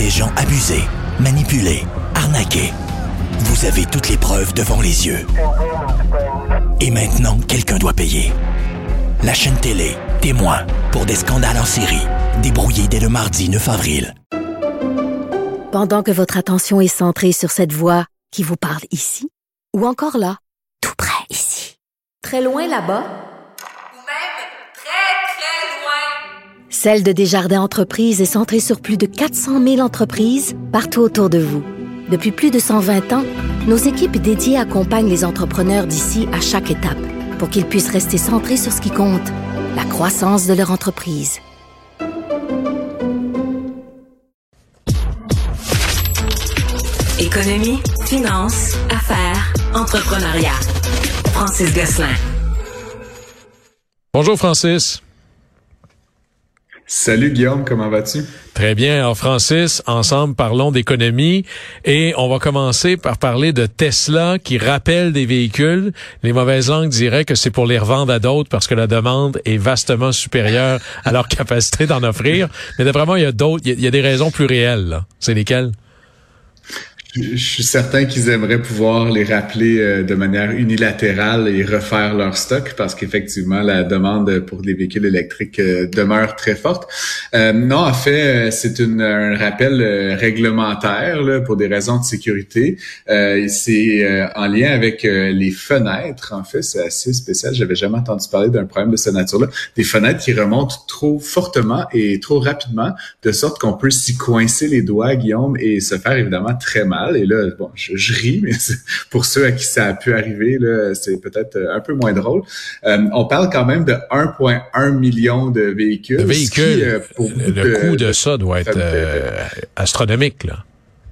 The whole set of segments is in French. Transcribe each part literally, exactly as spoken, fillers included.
des gens abusés, manipulés, arnaqués. Vous avez toutes les preuves devant les yeux. Et maintenant, quelqu'un doit payer. La chaîne télé, témoin, pour des scandales en série, débrouillés dès le mardi neuf avril. Pendant que votre attention est centrée sur cette voix qui vous parle ici, ou encore là, tout près ici, très loin là-bas, ou même très, très loin. Celle de Desjardins Entreprises est centrée sur plus de quatre cent mille entreprises partout autour de vous. Depuis plus de cent vingt ans, nos équipes dédiées accompagnent les entrepreneurs d'ici à chaque étape pour qu'ils puissent rester centrés sur ce qui compte, la croissance de leur entreprise. Économie, finance, affaires, entrepreneuriat. Francis Gosselin. Bonjour Francis. Salut Guillaume, comment vas-tu? Très bien. Alors Francis, ensemble parlons d'économie et on va commencer par parler de Tesla qui rappelle des véhicules. Les mauvaises langues diraient que c'est pour les revendre à d'autres parce que la demande est vastement supérieure à leur capacité d'en offrir. Mais vraiment, il y a d'autres, il y a des raisons plus réelles, là. C'est lesquelles? Je suis certain qu'ils aimeraient pouvoir les rappeler euh, de manière unilatérale et refaire leur stock parce qu'effectivement, la demande pour des véhicules électriques euh, demeure très forte. Euh, non, en fait, c'est une, un rappel euh, réglementaire là, pour des raisons de sécurité. Euh, c'est euh, en lien avec euh, les fenêtres. En fait, c'est assez spécial. J'avais jamais entendu parler d'un problème de cette nature-là. Des fenêtres qui remontent trop fortement et trop rapidement, de sorte qu'on peut s'y coincer les doigts, Guillaume, et se faire évidemment très mal. Et là, bon, je, je ris, mais pour ceux à qui ça a pu arriver, là, c'est peut-être un peu moins drôle. Euh, on parle quand même de un virgule un million de véhicules. De véhicules. Qui, euh, pour le de, coût de ça doit être euh, astronomique, là.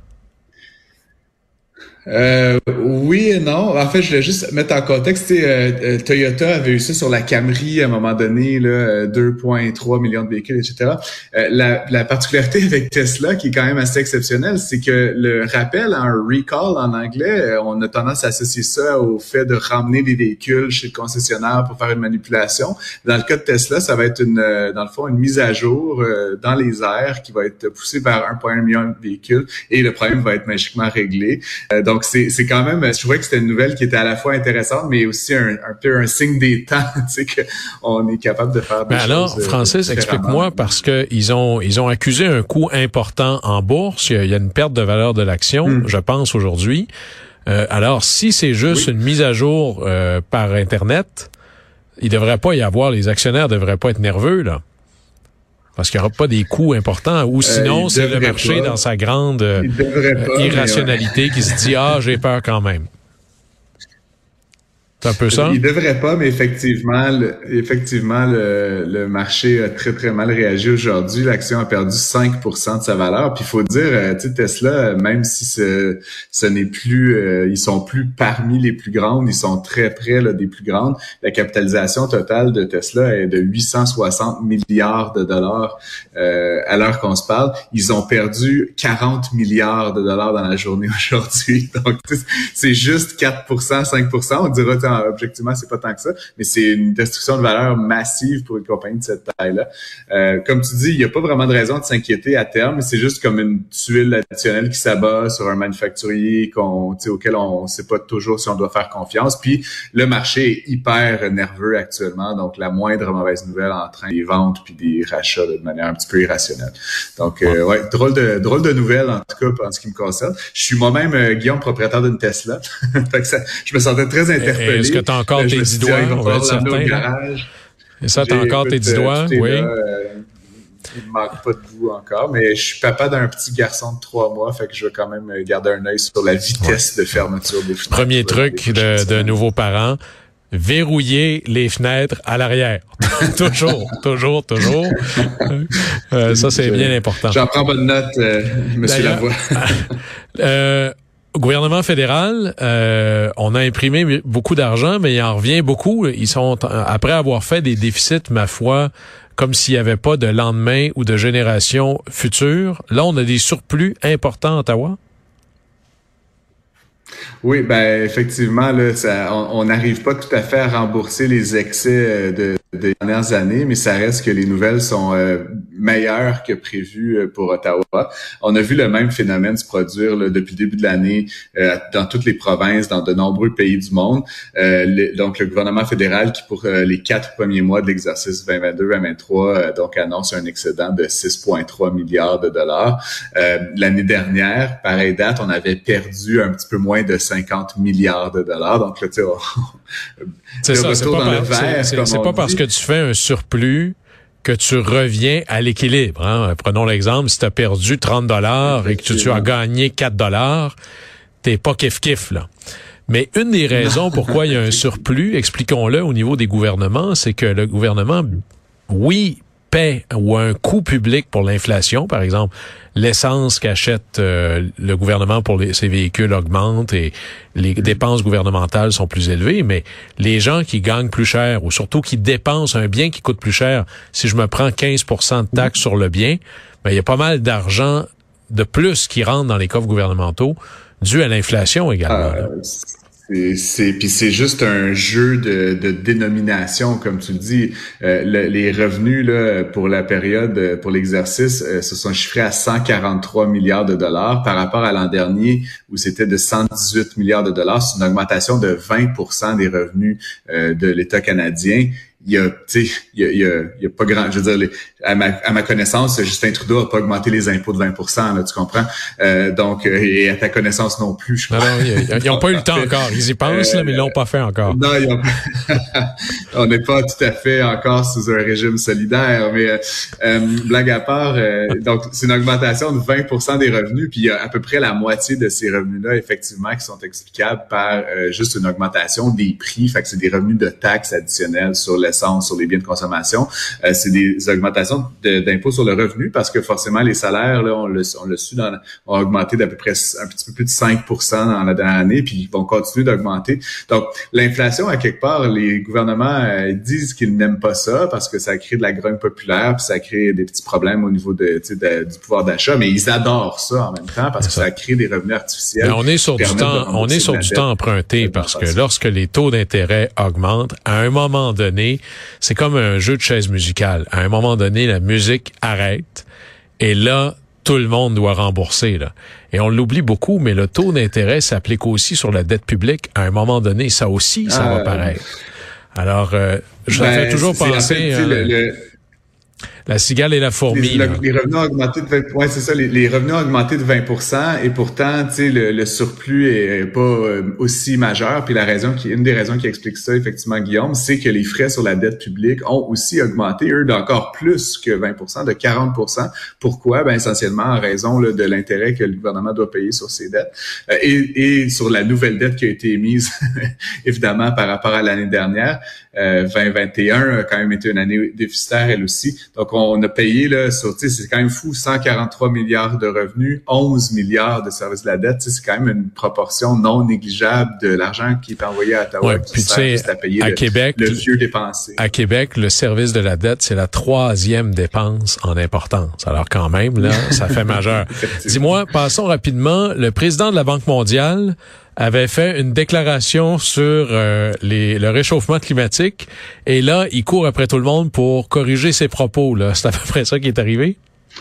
Euh, oui et non. En fait, je voulais juste mettre en contexte, tu sais, euh, Toyota avait eu ça sur la Camry à un moment donné, là, deux virgule trois millions de véhicules, et cetera. Euh, la, la particularité avec Tesla, qui est quand même assez exceptionnelle, c'est que le rappel, un recall en anglais, on a tendance à associer ça au fait de ramener des véhicules chez le concessionnaire pour faire une manipulation. Dans le cas de Tesla, ça va être une, dans le fond, une mise à jour euh, dans les airs qui va être poussée vers un virgule un million de véhicules et le problème va être magiquement réglé. Euh, Donc, c'est, c'est quand même, je trouvais que c'était une nouvelle qui était à la fois intéressante, mais aussi un, un peu un signe des temps, tu sais, qu'on est capable de faire des mais choses. Alors, Francis, explique-moi, parce que ils ont, ils ont accusé un coût important en bourse. Il y a une perte de valeur de l'action, mm. je pense, aujourd'hui. Euh, alors, si c'est juste oui. une mise à jour euh, par Internet, il devrait pas y avoir, les actionnaires devraient pas être nerveux, là. Parce qu'il n'y aura pas des coûts importants, ou sinon, euh, c'est le marché pas. dans sa grande euh, pas, irrationalité ouais. qui se dit « Ah, j'ai peur quand même ». C'est un peu ça? Il devrait pas, mais effectivement, le, effectivement, le, le marché a très, très mal réagi aujourd'hui. L'action a perdu cinq pour cent de sa valeur. Puis il faut dire, tu sais, Tesla, même si ce, ce n'est plus, euh, ils sont plus parmi les plus grandes, ils sont très près là, des plus grandes. La capitalisation totale de Tesla est de huit cent soixante milliards de dollars euh, à l'heure qu'on se parle. Ils ont perdu quarante milliards de dollars dans la journée aujourd'hui. Donc, c'est juste quatre pour cent, cinq pour cent. On dira, objectivement, c'est pas tant que ça, mais c'est une destruction de valeur massive pour une compagnie de cette taille-là. Euh, comme tu dis, il n'y a pas vraiment de raison de s'inquiéter à terme, c'est juste comme une tuile additionnelle qui s'abat sur un manufacturier qu'on, auquel on ne sait pas toujours si on doit faire confiance. Puis le marché est hyper nerveux actuellement, donc la moindre mauvaise nouvelle entraîne des ventes puis des rachats là, de manière un petit peu irrationnelle. Donc, euh, ouais, drôle de drôle de nouvelle en tout cas en ce qui me concerne. Je suis moi-même, euh, Guillaume, propriétaire d'une Tesla. Fait que ça, je me sentais très interpellé. Est-ce que tu as encore tes dix doigts? On va être certain. Et ça, tu as encore tes dix doigts? Oui. Là, euh, il me manque pas de vous encore, mais je suis papa d'un petit garçon de trois mois, fait que je vais quand même garder un œil sur la vitesse ouais. de fermeture des fenêtres. Premier truc de, de nouveaux parents, verrouiller les fenêtres à l'arrière. toujours, toujours, toujours. Euh, ça, c'est je, bien important. J'en prends bonne note, euh, monsieur Lavoie. euh, Au gouvernement fédéral, euh, on a imprimé beaucoup d'argent, mais il en revient beaucoup. Ils sont, après avoir fait des déficits, ma foi, comme s'il n'y avait pas de lendemain ou de génération future. Là, on a des surplus importants à Ottawa. Oui, ben effectivement, là, ça, on n'arrive pas tout à fait à rembourser les excès de, des dernières années, mais ça reste que les nouvelles sont euh, meilleures que prévues pour Ottawa. On a vu le même phénomène se produire là, depuis le début de l'année euh, dans toutes les provinces, dans de nombreux pays du monde. Euh, le, donc, le gouvernement fédéral qui, pour euh, les quatre premiers mois de l'exercice vingt vingt-deux vingt vingt-trois, euh, donc annonce un excédent de six virgule trois milliards de dollars. Euh, l'année dernière, pareille date, on avait perdu un petit peu moins de cinquante milliards de dollars. Donc là, tu sais, on... c'est ça, c'est pas, par, vert, c'est, c'est pas parce que tu fais un surplus que tu reviens à l'équilibre. Hein? Prenons l'exemple, si tu as perdu trente dollars et que tu, tu as gagné quatre dollars, t'es pas kiff-kiff, là. Mais une des raisons pourquoi il y a un surplus, expliquons-le au niveau des gouvernements, c'est que le gouvernement, oui, paie ou a un coût public pour l'inflation, par exemple, l'essence qu'achète euh, le gouvernement pour les, ses véhicules augmente et les dépenses gouvernementales sont plus élevées, mais les gens qui gagnent plus cher ou surtout qui dépensent un bien qui coûte plus cher, si je me prends quinze pour cent de taxes sur le bien, ben il y a pas mal d'argent de plus qui rentre dans les coffres gouvernementaux dû à l'inflation également. Euh, C'est, c'est puis c'est juste un jeu de, de dénomination, comme tu le dis. Euh, le, les revenus là pour la période, pour l'exercice, euh, se sont chiffrés à cent quarante-trois milliards de dollars par rapport à l'an dernier où c'était de cent dix-huit milliards de dollars. C'est une augmentation de vingt pour cent des revenus euh, de l'État canadien. Il y a, tu sais, il y a, il y a, il y a pas grand, je veux dire, les, à ma, à ma connaissance, Justin Trudeau a pas augmenté les impôts de vingt pour cent, là, tu comprends? Euh, donc, et à ta connaissance non plus, je crois. Non, non, ils, ils ont pas eu le temps encore. Ils y pensent, euh, là, mais ils l'ont pas fait encore. Non, ils ont on n'est pas tout à fait encore sous un régime solidaire, mais euh, euh, blague à part, euh, donc c'est une augmentation de vingt pour cent des revenus, puis il y a à peu près la moitié de ces revenus-là, effectivement, qui sont explicables par euh, juste une augmentation des prix, fait que c'est des revenus de taxes additionnelles sur le sur les biens de consommation. Euh, c'est des augmentations de, d'impôts sur le revenu parce que forcément, les salaires, là, on l'a, on l'a su, dans, ont augmenté d'à peu près un petit peu plus de cinq pour cent dans la dernière année, puis ils vont continuer d'augmenter. Donc, l'inflation, à quelque part, les gouvernements euh, disent qu'ils n'aiment pas ça parce que ça crée de la grogne populaire, puis ça crée des petits problèmes au niveau de, de, du pouvoir d'achat, mais ils adorent ça en même temps parce que ça crée des revenus artificiels. Mais on est sur du temps, on est sur du temps emprunté parce que lorsque les taux d'intérêt augmentent, à un moment donné, c'est comme un jeu de chaise musicale. À un moment donné, la musique arrête et là, tout le monde doit rembourser, là. Et on l'oublie beaucoup, mais le taux d'intérêt s'applique aussi sur la dette publique. À un moment donné, ça aussi, ça euh, va paraître. Alors, euh, je ben, fais toujours penser... En fait, le, le... La cigale et la fourmi. Les, les revenus ont augmenté de vingt, ouais, c'est ça, les, les revenus ont augmenté de vingt pour cent et pourtant, tu sais, le, le surplus est pas euh, aussi majeur. Puis la raison qui, une des raisons qui explique ça, effectivement, Guillaume, c'est que les frais sur la dette publique ont aussi augmenté, eux, d'encore plus que vingt pour cent, de quarante pour cent. Pourquoi? Ben, essentiellement en raison là, de l'intérêt que le gouvernement doit payer sur ses dettes euh, et, et sur la nouvelle dette qui a été émise, évidemment, par rapport à l'année dernière. Euh, vingt vingt et un a quand même été une année déficitaire, elle aussi. Donc, on a payé, là, sur, tu sais, c'est quand même fou, cent quarante-trois milliards de revenus, onze milliards de services de la dette. Tu sais, c'est quand même une proportion non négligeable de l'argent qui est envoyé à Ottawa. Ouais, puis tu sais, à, payer à le, Québec, le vieux dépensé. À Québec, le service de la dette, c'est la troisième dépense en importance. Alors quand même, là, ça fait majeur. Dis-moi, passons rapidement. Le président de la Banque mondiale avait fait une déclaration sur euh, les, le réchauffement climatique et là, il court après tout le monde pour corriger ses propos. Là. C'est à peu près ça qui est arrivé?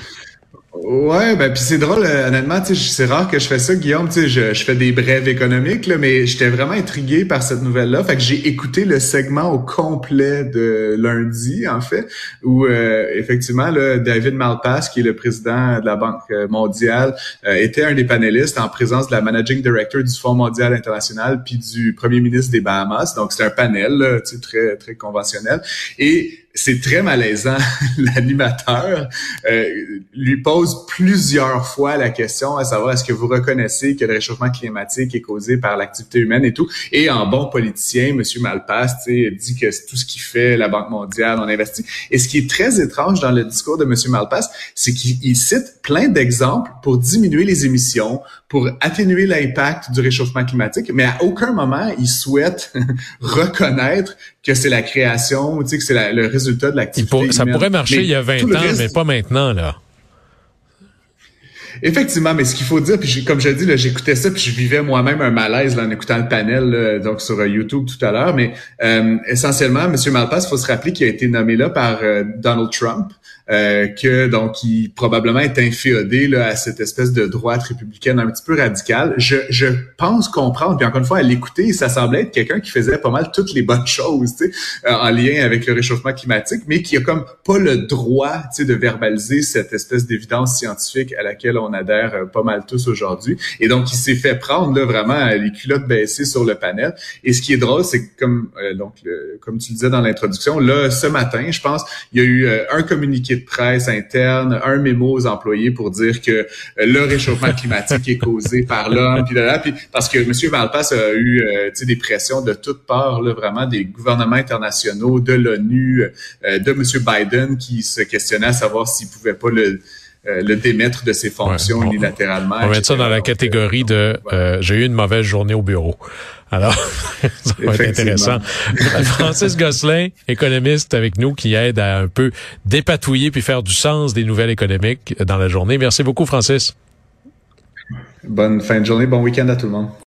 Ouais, ben puis c'est drôle, honnêtement, tu sais, c'est rare que je fais ça, Guillaume, tu sais, je, je fais des brèves économiques, là, mais j'étais vraiment intrigué par cette nouvelle-là, fait que j'ai écouté le segment au complet de lundi, en fait, où euh, effectivement, là, David Malpass, qui est le président de la Banque mondiale, euh, était un des panélistes en présence de la Managing Director du Fonds mondial international puis du Premier ministre des Bahamas, donc c'est un panel, là, tu sais, très très conventionnel, et c'est très malaisant. L'animateur euh, lui pose plusieurs fois la question à savoir est-ce que vous reconnaissez que le réchauffement climatique est causé par l'activité humaine et tout. Et en bon politicien, M. Malpass dit que tout ce qu'il fait, la Banque mondiale, on investit. Et ce qui est très étrange dans le discours de M. Malpass, c'est qu'il cite plein d'exemples pour diminuer les émissions, pour atténuer l'impact du réchauffement climatique, mais à aucun moment il souhaite reconnaître que c'est la création, tu sais, que c'est la, le résultat de l'activité pour, ça humaine. pourrait marcher mais il y a vingt ans, reste, mais pas maintenant, là. Effectivement, mais ce qu'il faut dire, puis j'ai, comme je dis, là, j'écoutais ça, puis je vivais moi-même un malaise là, en écoutant le panel là, donc sur euh, YouTube tout à l'heure. Mais euh, essentiellement, M. Malpass, il faut se rappeler qu'il a été nommé là par euh, Donald Trump, euh, que donc il probablement est inféodé là, à cette espèce de droite républicaine un petit peu radicale. Je, je pense comprendre, puis encore une fois, à l'écouter, ça semblait être quelqu'un qui faisait pas mal toutes les bonnes choses, tu sais, euh, en lien avec le réchauffement climatique, mais qui a comme pas le droit, tu sais, de verbaliser cette espèce d'évidence scientifique à laquelle on adhère euh, pas mal tous aujourd'hui. Et donc, il s'est fait prendre là vraiment les culottes baissées sur le panel. Et ce qui est drôle, c'est que comme euh, donc le, comme tu le disais dans l'introduction, là ce matin, je pense, il y a eu euh, un communiqué de presse interne, un mémo aux employés pour dire que euh, le réchauffement climatique est causé par l'homme, puis là, puis parce que M. Malpass a eu euh, tu sais des pressions de toutes parts là, vraiment des gouvernements internationaux, de l'ONU, euh, de M. Biden qui se questionnait à savoir s'il pouvait pas le Euh, le démettre de ses fonctions ouais, on, unilatéralement. On va mettre ça dans la catégorie de euh, j'ai eu une mauvaise journée au bureau. Alors, ça va être intéressant. Francis Gosselin, économiste avec nous, qui aide à un peu dépatouiller puis faire du sens des nouvelles économiques dans la journée. Merci beaucoup, Francis. Bonne fin de journée, bon week-end à tout le monde.